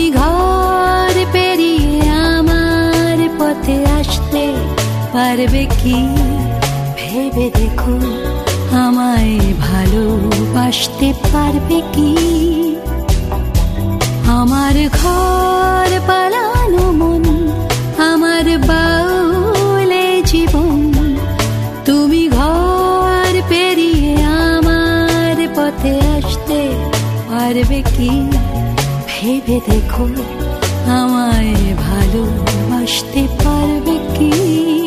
ঘর পেরিয়ে আমার পথে আসতে পারবে কি? ভেবে দেখো, আমায় ভালোবাসতে পারবে কি? আমার ঘর পালানো মন, আমার বাউলে জীবন, তুমি ঘর পেরিয়ে আমার পথে আসতে পারবে কি? ভেবে দেখো, আমায় ভালোবাসতে পারবে কি?